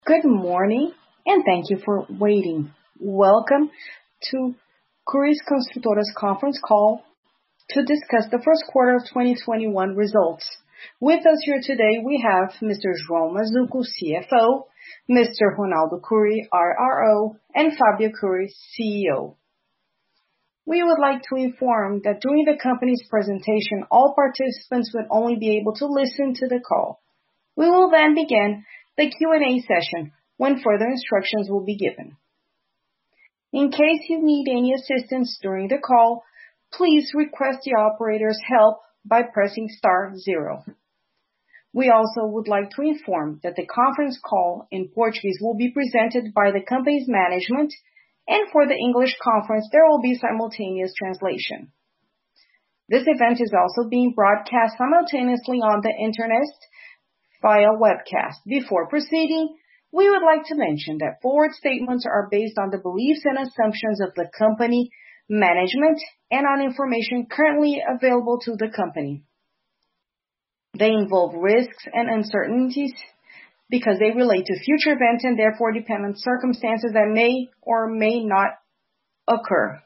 Good morning, and thank you for waiting. Welcome to Curis Construtora's conference call to discuss the first quarter of 2021 results. With us here today, we have Mr. João Mazzuco, CFO, Mr. Ronaldo Cury, RRO, and Fabio Cury, CEO. We would like to inform that during the company's presentation, all participants will only be able to listen to the call. We will then begin the Q&A session when further instructions will be given. In case you need any assistance during the call, please request the operator's help by pressing *0. We also would like to inform that the conference call in Portuguese will be presented by the company's management, and for the English conference, there will be simultaneous translation. This event is also being broadcast simultaneously on the internet via webcast. Before proceeding, we would like to mention that forward statements are based on the beliefs and assumptions of the company, management, and on information currently available to the company. They involve risks and uncertainties because they relate to future events and therefore depend on circumstances that may or may not occur.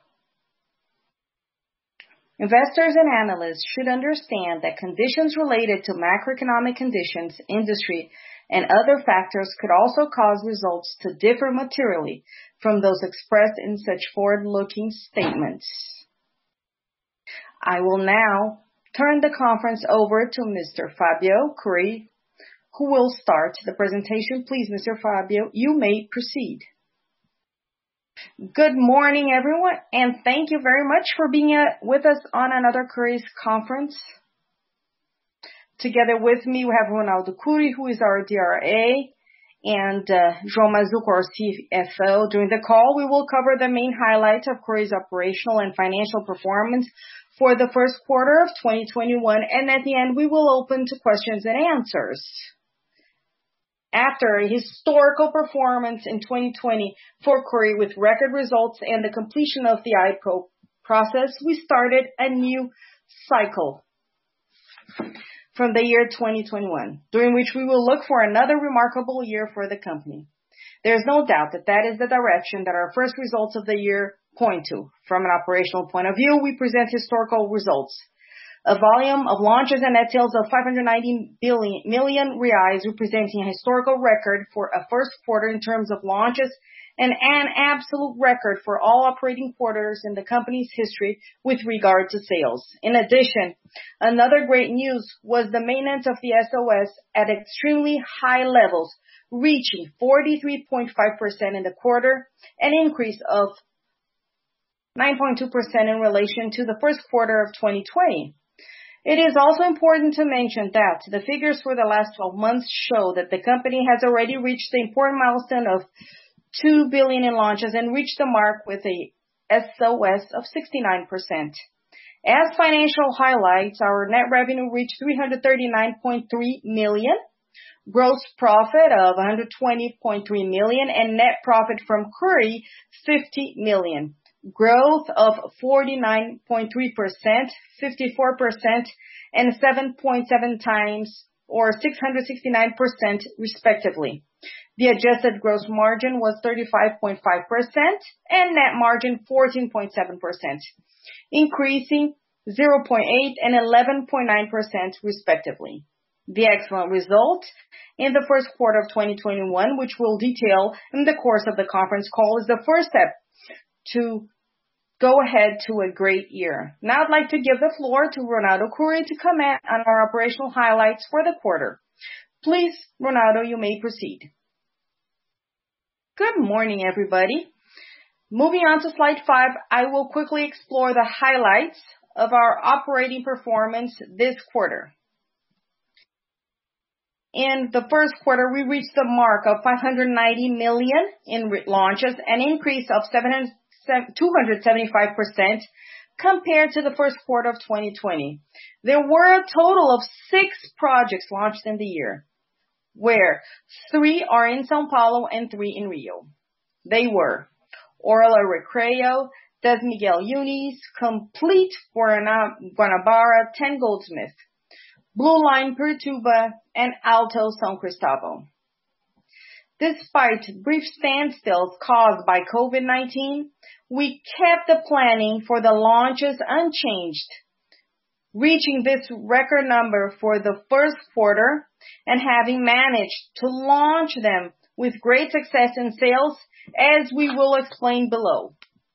Investors and analysts should understand that conditions related to macroeconomic conditions, industry, and other factors could also cause results to differ materially from those expressed in such forward-looking statements. I will now turn the conference over to Mr. Fabio Cury, who will start the presentation. Please, Mr. Fabio, you may proceed. Good morning, everyone, and thank you very much for being with us on another Curis conference. Together with me, we have Ronaldo Cury, who is our DRA, and João Mazzuco, our CFO. During the call, we will cover the main highlights of Curis' operational and financial performance for the first quarter of 2021, and at the end, we will open to questions and answers. After a historical performance in 2020 for Cury with record results and the completion of the IPO process, we started a new cycle from the year 2021, during which we will look for another remarkable year for the company. There's no doubt that is the direction that our first results of the year point to. From an operational point of view, we present historical results. A volume of launches and net sales of 590 million reais, representing a historical record for a first quarter in terms of launches and an absolute record for all operating quarters in the company's history with regard to sales. In addition, another great news was the maintenance of the SOS at extremely high levels, reaching 43.5% in the quarter, an increase of 9.2% in relation to the first quarter of 2020. It is also important to mention that the figures for the last 12 months show that the company has already reached the important milestone of 2 billion in launches and reached the mark with a SOS of 69%. As financial highlights, our net revenue reached 339.3 million, gross profit of 120.3 million, and net profit from Cury 50 million. Growth of 49.3%, 54%, and 7.7 times, or 669% respectively. The adjusted gross margin was 35.5% and net margin 14.7%, increasing 0.8 and 11.9% respectively. The excellent result in the first quarter of 2021, which we'll detail in the course of the conference call, is the first step to go ahead to a great year. Now I'd like to give the floor to Ronaldo Cury to comment on our operational highlights for the quarter. Please, Ronaldo, you may proceed. Good morning, everybody. Moving on to slide 5, I will quickly explore the highlights of our operating performance this quarter. In the first quarter, we reached the mark of 590 million in launches, an increase of 275% compared to the first quarter of 2020. There were a total of 6 projects launched in the year, where 3 are in São Paulo and 3 in Rio. They were Orla Recreio, Das Miguel Yunes, Complete Guanabara, 10 Goldsmith, Blue Line Pirituba, and Alto São Cristóvão. Despite brief standstills caused by COVID-19, we kept the planning for the launches unchanged, reaching this record number for the first quarter and having managed to launch them with great success in sales, as we will explain below.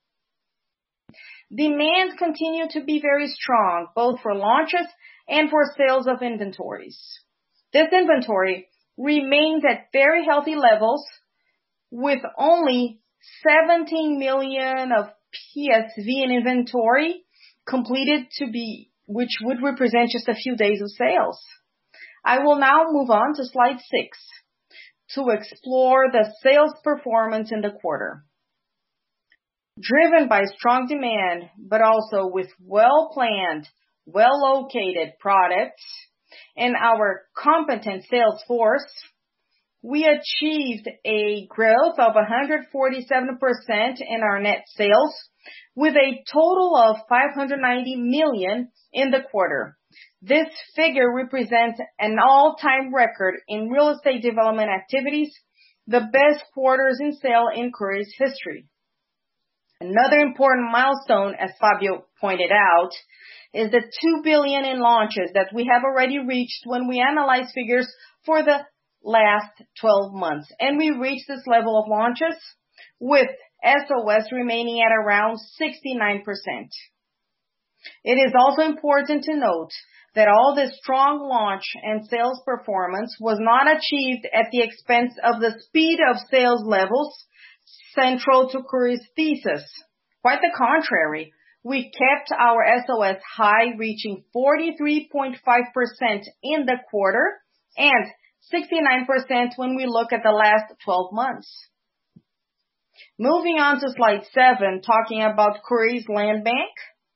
Demand continued to be very strong, both for launches and for sales of inventories. This inventory remains at very healthy levels, with only 17 million of PSV in inventory completed which would represent just a few days of sales. I will now move on to slide 6 to explore the sales performance in the quarter. Driven by strong demand, but also with well-planned, well-located products and our competent sales force, we achieved a growth of 147% in our net sales, with a total of 590 million in the quarter. This figure represents an all-time record in real estate development activities, the best quarters in sale in Cury's history. Another important milestone, as Fabio pointed out, is the 2 billion in launches that we have already reached when we analyze figures for the last 12 months. And we reached this level of launches with SOS remaining at around 69%. It is also important to note that all this strong launch and sales performance was not achieved at the expense of the speed of sales levels central to Cury's thesis. Quite the contrary, we kept our SOS high, reaching 43.5% in the quarter and 69% when we look at the last 12 months. Moving on to slide 7, talking about Cury's land bank.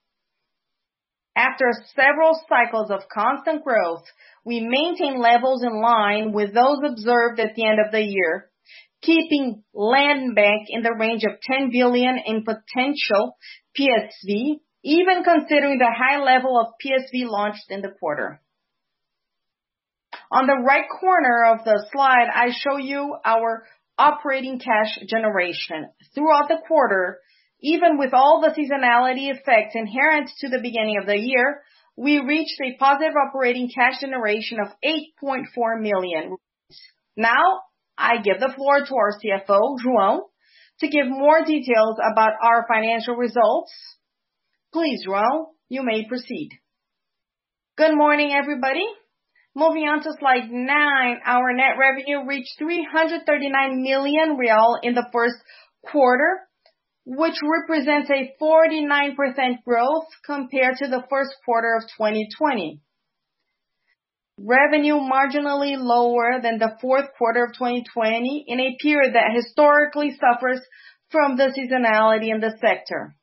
After several cycles of constant growth, we maintain levels in line with those observed at the end of the year, keeping land bank in the range of 10 billion in potential PSV, even considering the high level of PSV launched in the quarter. On the right corner of the slide, I show you our operating cash generation. Throughout the quarter, even with all the seasonality effects inherent to the beginning of the year, we reached a positive operating cash generation of 8.4 million. Now, I give the floor to our CFO, João, to give more details about our financial results. Please, João, you may proceed. Good morning, everybody. Moving on to slide 9, our net revenue reached 339 million real in the first quarter, which represents a 49% growth compared to the first quarter of 2020. Revenue marginally lower than the fourth quarter of 2020 in a period that historically suffers from the seasonality in the sector.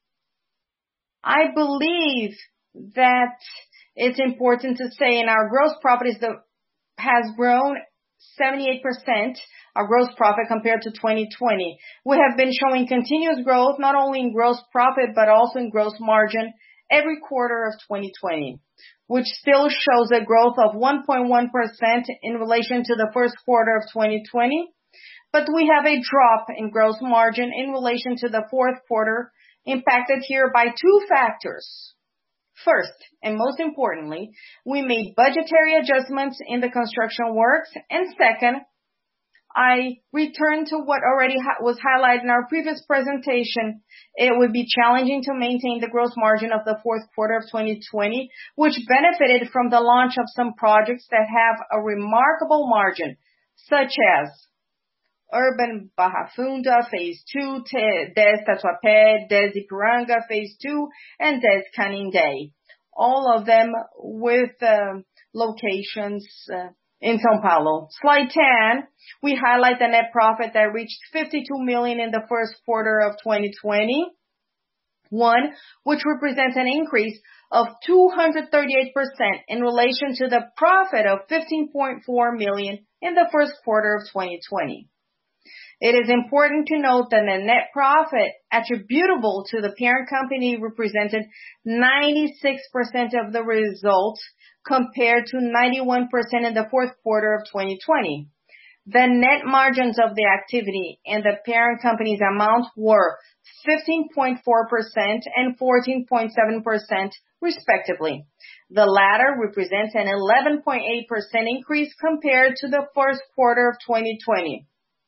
I believe that it's important to say in our gross profit has grown 78%, our gross profit compared to 2020. We have been showing continuous growth, not only in gross profit, but also in gross margin every quarter of 2020, which still shows a growth of 1.1% in relation to the first quarter of 2020. But we have a drop in gross margin in relation to the fourth quarter, impacted here by two factors. First, and most importantly, we made budgetary adjustments in the construction works. And second, I return to what already was highlighted in our previous presentation. It would be challenging to maintain the gross margin of the fourth quarter of 2020, which benefited from the launch of some projects that have a remarkable margin, such as Urban Barra Funda Phase 2, Des Tatuapé, Des Ipiranga Phase 2, and Des Canindé. All of them with locations in São Paulo. Slide 10, we highlight the net profit that reached 52 million in the first quarter of 2021, which represents an increase of 238% in relation to the profit of 15.4 million in the first quarter of 2020. It is important to note that the net profit attributable to the parent company represented 96% of the result compared to 91% in the fourth quarter of 2020. The net margins of the activity and the parent company's amount were 15.4% and 14.7% respectively. The latter represents an 11.8% increase compared to the first quarter of 2020.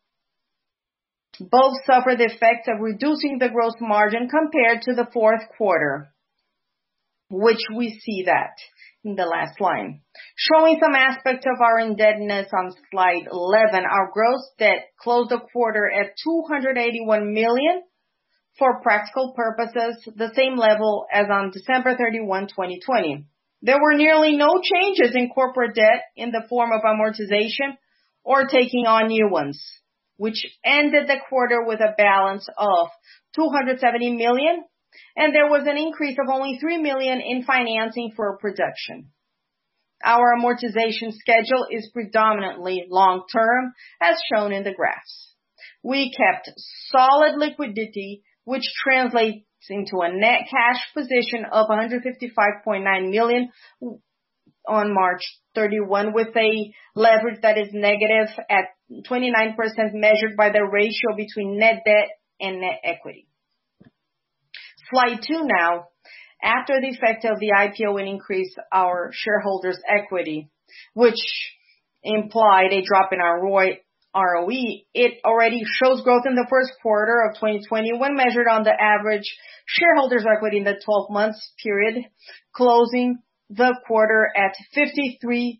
Both suffer the effect of reducing the gross margin compared to the fourth quarter, which we see that in the last line. Showing some aspects of our indebtedness on slide 11, our gross debt closed the quarter at 281 million, for practical purposes, the same level as on December 31, 2020. There were nearly no changes in corporate debt in the form of amortization or taking on new ones, which ended the quarter with a balance of 270 million, and there was an increase of only 3 million in financing for production. Our amortization schedule is predominantly long-term, as shown in the graphs. We kept solid liquidity, which translates into a net cash position of 155.9 million on March 31, with a leverage that is negative at 29% measured by the ratio between net debt and net equity. Slide 2 now. After the effect of the IPO and increase our shareholders' equity, which implied a drop in our ROE, it already shows growth in the first quarter of 2020 when measured on the average shareholders' equity in the 12 months period, closing the quarter at 53.8%.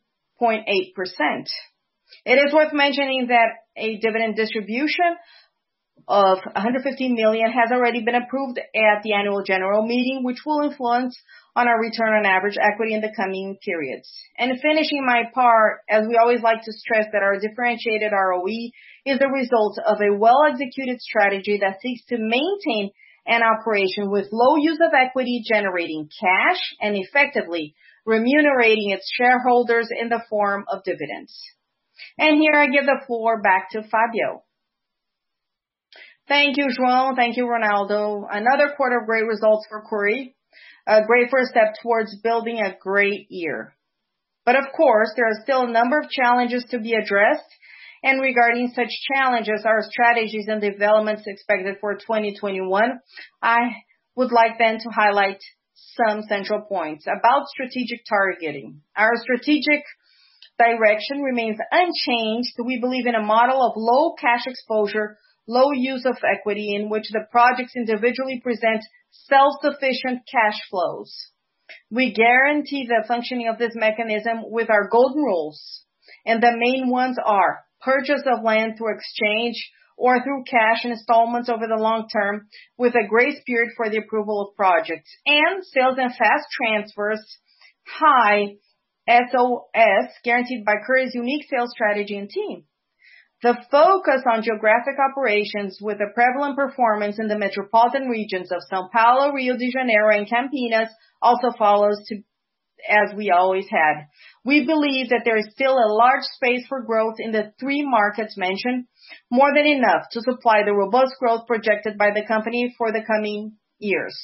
It is worth mentioning that a dividend distribution of 115 million has already been approved at the annual general meeting, which will influence on our return on average equity in the coming periods. And finishing my part, as we always like to stress that our differentiated ROE is the result of a well-executed strategy that seeks to maintain an operation with low use of equity, generating cash and effectively remunerating its shareholders in the form of dividends. And here I give the floor back to Fabio. Thank you, João. Thank you, Ronaldo. Another quarter of great results for Cury. A great first step towards building a great year. But of course, there are still a number of challenges to be addressed. And regarding such challenges, our strategies and developments expected for 2021, I would like then to highlight some central points about strategic targeting. Our strategic direction remains unchanged. We believe in a model of low cash exposure, low use of equity, in which the projects individually present self-sufficient cash flows. We guarantee the functioning of this mechanism with our golden rules, and the main ones are purchase of land through exchange or through cash installments over the long term with a grace period for the approval of projects, and sales and fast transfers, high SOS, guaranteed by Cury's unique sales strategy and team. The focus on geographic operations with a prevalent performance in the metropolitan regions of São Paulo, Rio de Janeiro, and Campinas also follows as we always had. We believe that there is still a large space for growth in the 3 markets mentioned, more than enough to supply the robust growth projected by the company for the coming years.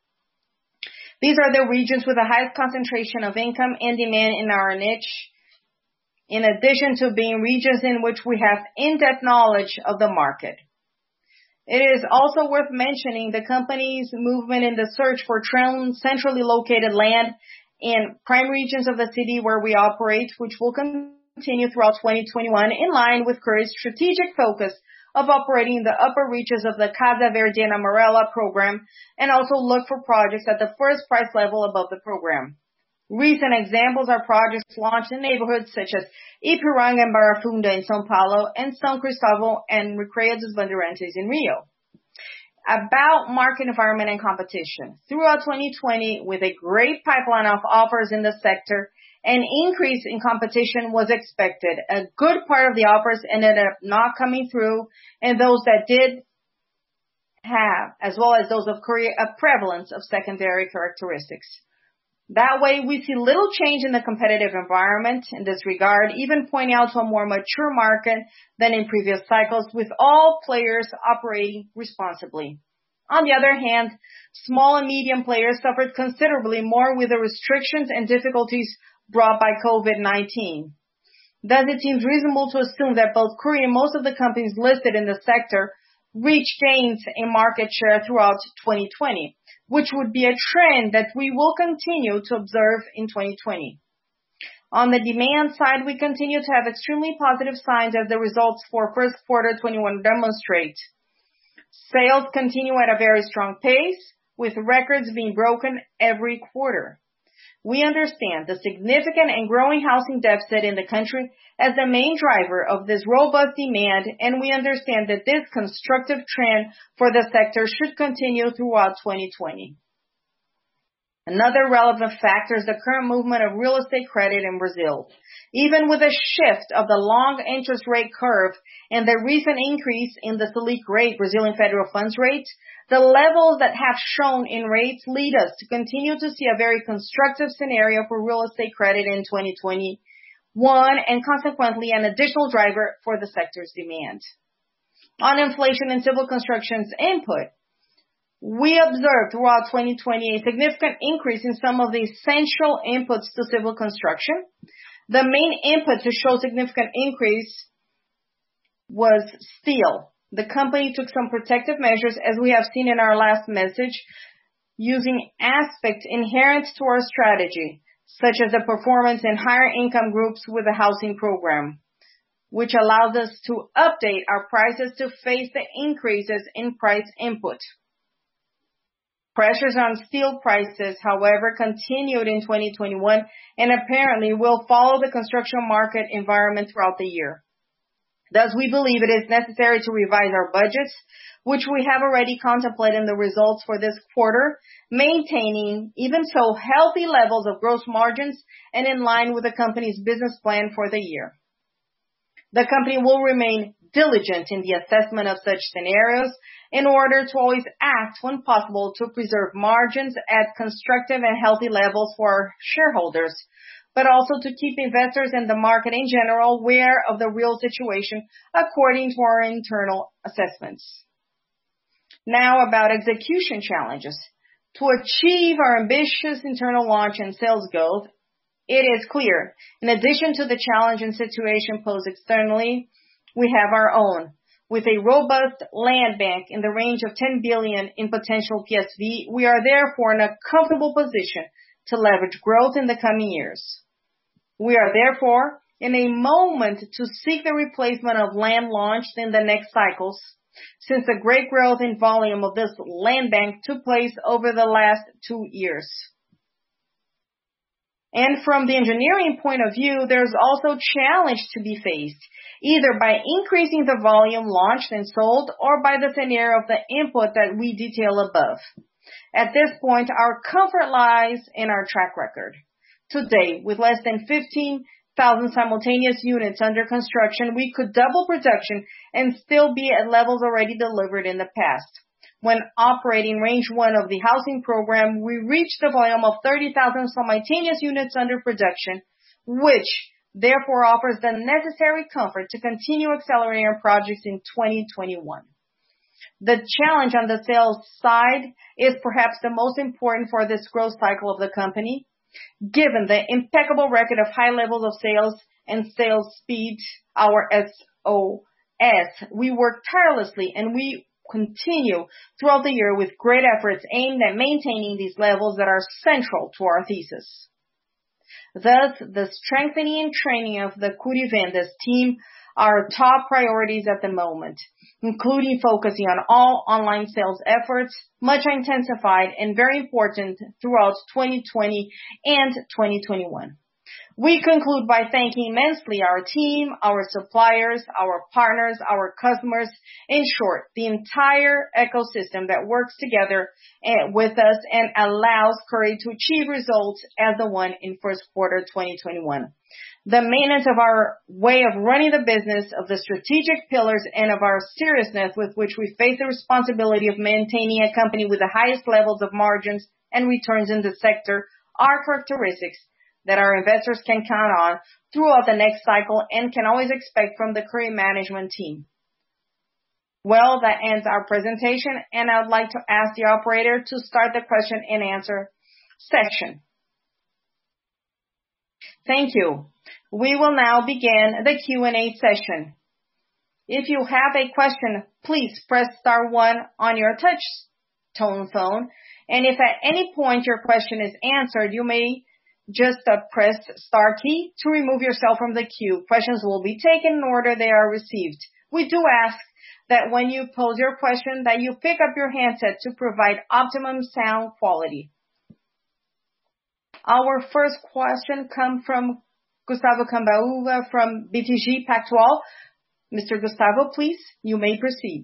These are the regions with the highest concentration of income and demand in our niche, in addition to being regions in which we have in-depth knowledge of the market. It is also worth mentioning the company's movement in the search for centrally located land in prime regions of the city where we operate, which will continue throughout 2021 in line with Cury's strategic focus of operating the upper reaches of the Casa Verde and Amarela program, and also look for projects at the first price level above the program. Recent examples are projects launched in neighborhoods such as Ipiranga and Barra Funda in São Paulo, and São Cristóvão and Recreio dos Bandeirantes in Rio. About market environment and competition. Throughout 2020, with a great pipeline of offers in the sector, an increase in competition was expected. A good part of the offers ended up not coming through, and those that did have, as well as those of Cury, a prevalence of secondary characteristics. That way, we see little change in the competitive environment in this regard, even pointing out to a more mature market than in previous cycles, with all players operating responsibly. On the other hand, small and medium players suffered considerably more with the restrictions and difficulties brought by COVID-19. Thus, it seems reasonable to assume that both Cury and most of the companies listed in the sector reached gains in market share throughout 2020, which would be a trend that we will continue to observe in 2020. On the demand side, we continue to have extremely positive signs as the results for first quarter 21 demonstrate. Sales continue at a very strong pace, with records being broken every quarter. We understand the significant and growing housing deficit in the country as the main driver of this robust demand, and we understand that this constructive trend for the sector should continue throughout 2020. Another relevant factor is the current movement of real estate credit in Brazil. Even with a shift of the long interest rate curve and the recent increase in the Selic rate, Brazilian federal funds rate, the levels that have shown in rates lead us to continue to see a very constructive scenario for real estate credit in 2021 and consequently an additional driver for the sector's demand. On inflation and civil construction's input, we observed throughout 2020 a significant increase in some of the essential inputs to civil construction. The main input to show significant increase was steel. The company took some protective measures, as we have seen in our last message, using aspects inherent to our strategy, such as the performance in higher income groups with the housing program, which allows us to update our prices to face the increases in price input. Pressures on steel prices, however, continued in 2021 and apparently will follow the construction market environment throughout the year. Thus, we believe it is necessary to revise our budgets, which we have already contemplated in the results for this quarter, maintaining even so healthy levels of gross margins and in line with the company's business plan for the year. The company will remain diligent in the assessment of such scenarios in order to always act when possible to preserve margins at constructive and healthy levels for our shareholders, but also to keep investors and the market in general aware of the real situation according to our internal assessments. Now about execution challenges. To achieve our ambitious internal launch and sales goals, it is clear, in addition to the challenge and situation posed externally, we have our own. With a robust land bank in the range of 10 billion in potential PSV, we are therefore in a comfortable position to leverage growth in the coming years. We are therefore in a moment to seek the replacement of land launched in the next cycles, since the great growth in volume of this land bank took place over the last 2 years. And from the engineering point of view, there's also challenge to be faced, either by increasing the volume launched and sold or by the scenario of the input that we detail above. At this point, our comfort lies in our track record. Today, with less than 15,000 simultaneous units under construction, we could double production and still be at levels already delivered in the past. When operating range 1 of the housing program, we reached a volume of 30,000 simultaneous units under production, which therefore offers the necessary comfort to continue accelerating our projects in 2021. The challenge on the sales side is perhaps the most important for this growth cycle of the company. Given the impeccable record of high levels of sales and sales speed, our SOS, we work tirelessly and we continue throughout the year with great efforts aimed at maintaining these levels that are central to our thesis. Thus, the strengthening and training of the Cury Vendas team are top priorities at the moment, including focusing on all online sales efforts, much intensified and very important throughout 2020 and 2021. We conclude by thanking immensely our team, our suppliers, our partners, our customers, in short, the entire ecosystem that works together with us and allows Cury to achieve results as the one in first quarter 2021. The maintenance of our way of running the business, of the strategic pillars, and of our seriousness with which we face the responsibility of maintaining a company with the highest levels of margins and returns in the sector are characteristics that our investors can count on throughout the next cycle and can always expect from the Cury management team. Well, that ends our presentation, and I would like to ask the operator to start the question and answer section. Thank you. We will now begin the Q&A session. If you have a question, please press star 1 on your touch tone phone. And if at any point your question is answered, you may just press star key to remove yourself from the queue. Questions will be taken in order they are received. We do ask that when you pose your question that you pick up your handset to provide optimum sound quality. Our first question comes from Gustavo Cambauva from BTG Pactual. Mr. Gustavo, please, you may proceed.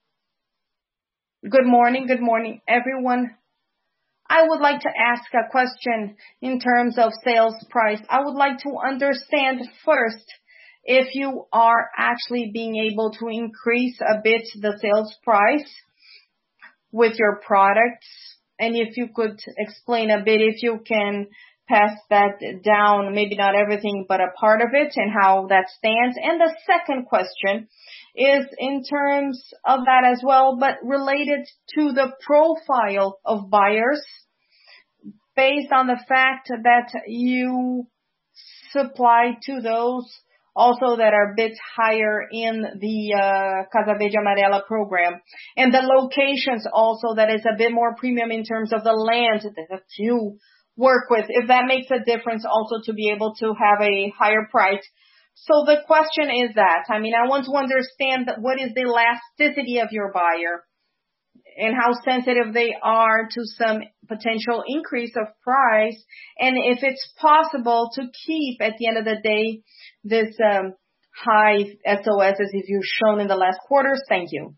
Good morning, everyone. I would like to ask a question in terms of sales price. I would like to understand first if you are actually being able to increase a bit the sales price with your products, and if you could explain a bit, if you can pass that down, maybe not everything, but a part of it, and how that stands. And the second question is in terms of that as well, but related to the profile of buyers, based on the fact that you supply to those also that are a bit higher in the Casa Verde Amarela program. And the locations also that is a bit more premium in terms of the land that you work with, if that makes a difference also to be able to have a higher price. So the question is that, I want to understand what is the elasticity of your buyer and how sensitive they are to some potential increase of price, and if it's possible to keep at the end of the day this high SOS as you've shown in the last quarters. Thank you.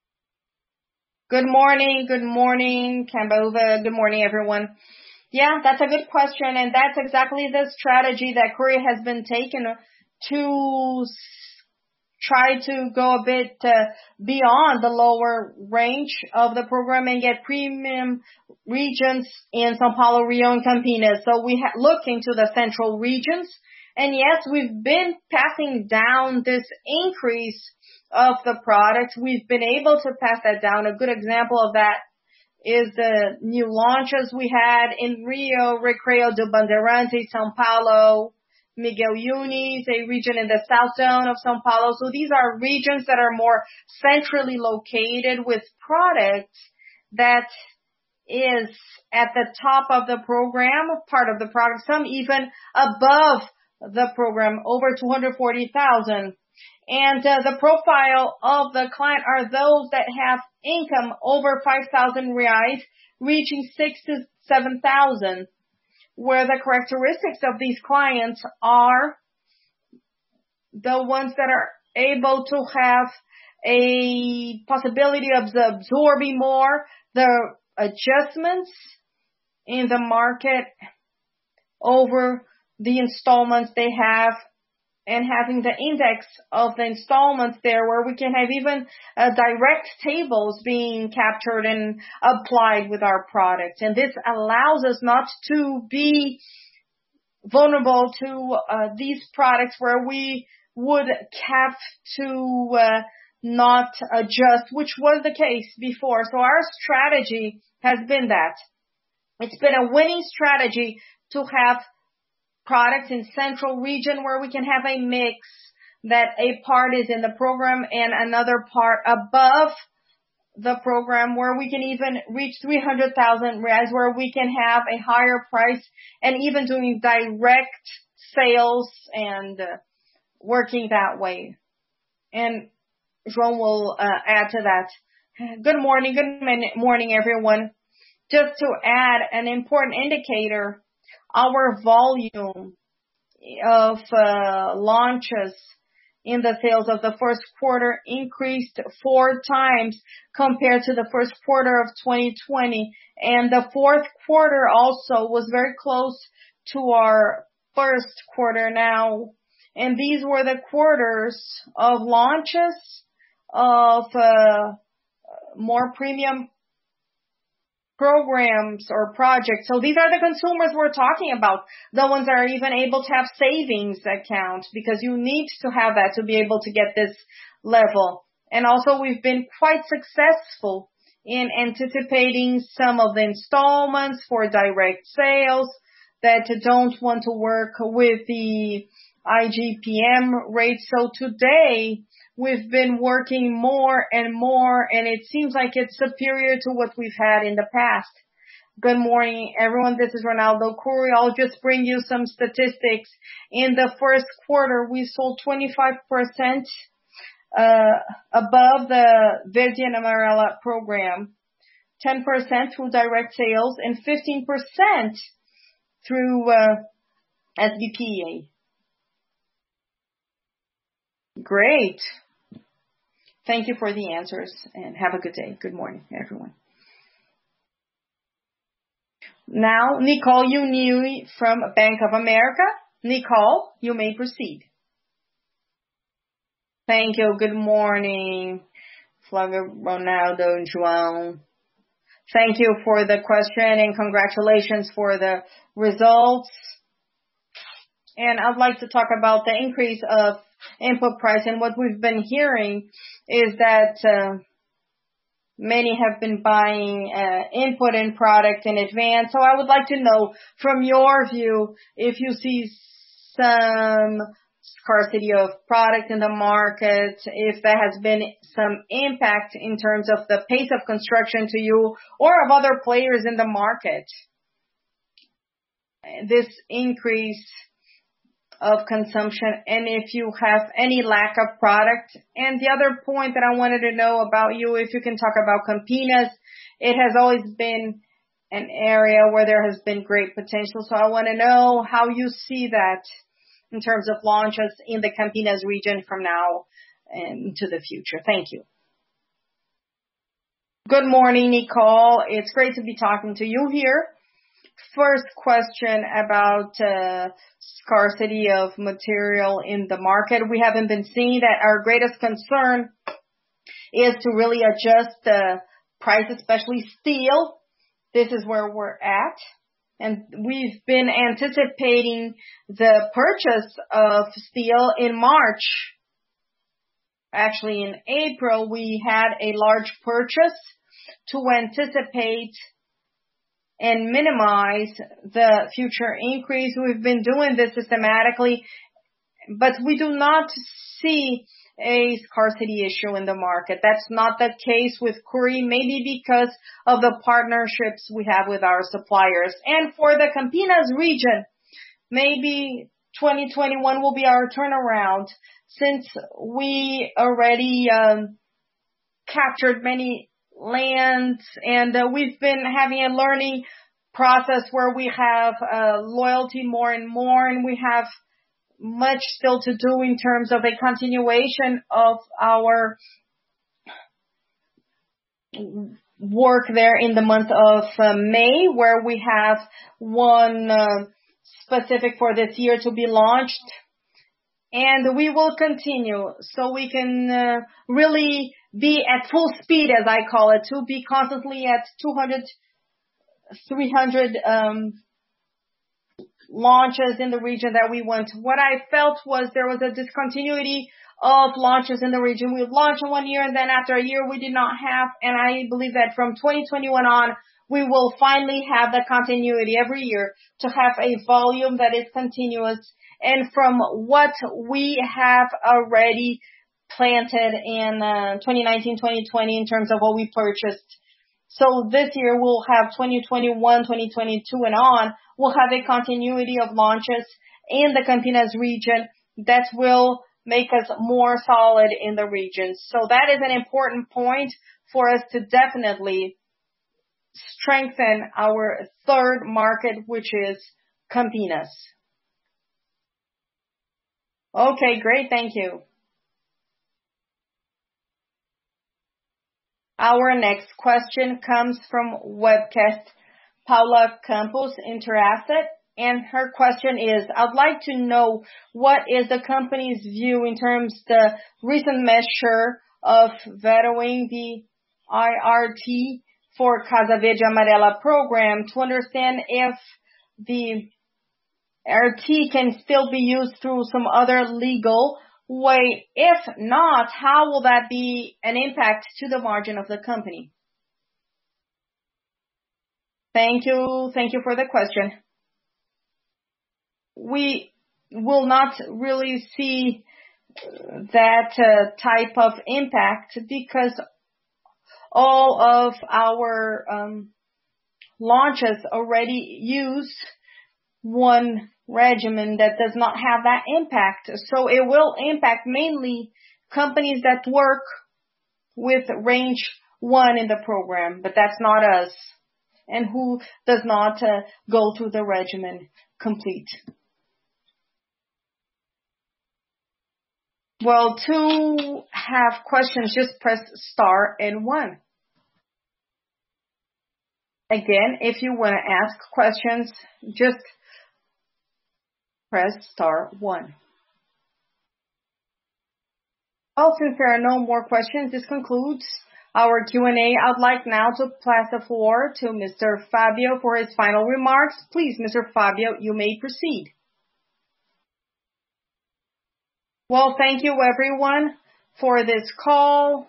Good morning, Cambauva. Good morning, everyone. Yeah, that's a good question, and that's exactly the strategy that Cury has been taking to try to go a bit beyond the lower range of the program and get premium regions in São Paulo, Rio, and Campinas. So we look into the central regions, and yes, we've been passing down this increase of the products. We've been able to pass that down. A good example of that is the new launches we had in Rio, Recreio do Bandeirante, São Paulo, Miguel Yunes, a region in the south zone of São Paulo. So these are regions that are more centrally located with products that is at the top of the program, part of the product, some even above the program, over 240,000. And the profile of the client are those that have income over 5,000 reais, reaching 6,000 to 7,000, where the characteristics of these clients are the ones that are able to have a possibility of absorbing more the adjustments in the market over the installments they have, and having the index of the installments there where we can have even direct tables being captured and applied with our products. And this allows us not to be vulnerable to these products where we would have to not adjust, which was the case before. So our strategy has been that. It's been a winning strategy to have products in central region where we can have a mix that a part is in the program and another part above the program, where we can even reach 300,000 reais, where we can have a higher price and even doing direct sales and working that way. And João will add to that. Good morning, everyone. Just to add an important indicator, our volume of launches in the sales of the first quarter increased 4 times compared to the first quarter of 2020. And the fourth quarter also was very close to our first quarter now. And these were the quarters of launches of more premium programs or projects. So these are the consumers we're talking about, the ones that are even able to have savings accounts, because you need to have that to be able to get this level. And also we've been quite successful in anticipating some of the installments for direct sales. that don't want to work with the IGPM rate. So today we've been working more and more, and it seems like it's superior to what we've had in the past. Good morning, everyone. This is Ronaldo Cury. I'll just bring you some statistics. In the first quarter, we sold 25% above the Verde and Amarela program, 10% through direct sales, and 15% through SBPEA. Great. Thank you for the answers, and have a good day. Good morning, everyone. Now, Nicole Unui from Bank of America. Nicole, you may proceed. Thank you. Good morning, Flavio, Ronaldo, and João. Thank you for the question and congratulations for the results. And I'd like to talk about the increase of input price. And what we've been hearing is that many have been buying input and product in advance. So I would like to know from your view if you see some scarcity of product in the market, if there has been some impact in terms of the pace of construction to you or of other players in the market. This increase of consumption, and if you have any lack of product. And the other point that I wanted to know about you, if you can talk about Campinas. It has always been an area where there has been great potential. So I want to know how you see that in terms of launches in the Campinas region from now and to the future. Thank you. Good morning, Nicole. It's great to be talking to you here. First question about scarcity of material in the market. We haven't been seeing that. Our greatest concern is to really adjust the price, especially steel. This is where we're at. And we've been anticipating the purchase of steel in March. Actually, in April, we had a large purchase to anticipate and minimize the future increase. We've been doing this systematically, but we do not see a scarcity issue in the market. That's not the case with Cury, maybe because of the partnerships we have with our suppliers. And for the Campinas region, maybe 2021 will be our turnaround since we already captured many lands, and we've been having a learning process where we have loyalty more and more, and we have much still to do in terms of a continuation of our work there in the month of May, where we have one specific for this year to be launched. And we will continue so we can really be at full speed, as I call it, to be constantly at 200, 300 launches in the region that we want. What I felt was there was a discontinuity of launches in the region. We would launch in 1 year, and then after a year we did not have. And I believe that from 2021 on, we will finally have the continuity every year to have a volume that is continuous. And from what we have already planted in 2019, 2020 in terms of what we purchased. So this year we'll have 2021, 2022 and on, we'll have a continuity of launches in the Campinas region that will make us more solid in the region. So that is an important point for us to definitely strengthen our third market, which is Campinas. Okay, great. Thank you. Our next question comes from webcast Paula Campos, Interasset, and her question is, I'd like to know what is the company's view in terms of the recent measure of vetoing the IRT for Casa Verde Amarela program to understand if the RT can still be used through some other legal way. If not, how will that be an impact to the margin of the company? Thank you. Thank you for the question. we will not really see that type of impact because all of our launches already use one regimen that does not have that impact. So it will impact mainly companies that work with range 1 in the program, but that's not us, and who does not go through the regimen complete. Well, to have questions, just press star and 1. Again, if you want to ask questions, just press star 1. Well, since there are no more questions, this concludes our Q&A. I'd like now to pass the floor to Mr. Fabio for his final remarks. Please, Mr. Fabio, you may proceed. Well, thank you everyone for this call.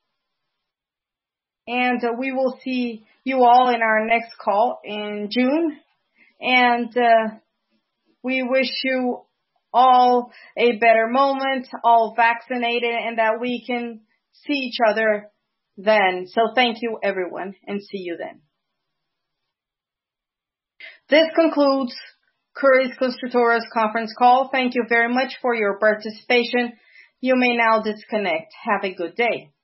And we will see you all in our next call in June. And we wish you all a better moment, all vaccinated, and that we can see each other then. So thank you everyone, and see you then. This concludes Curies Construtora's conference call. Thank you very much for your participation. You may now disconnect. Have a good day.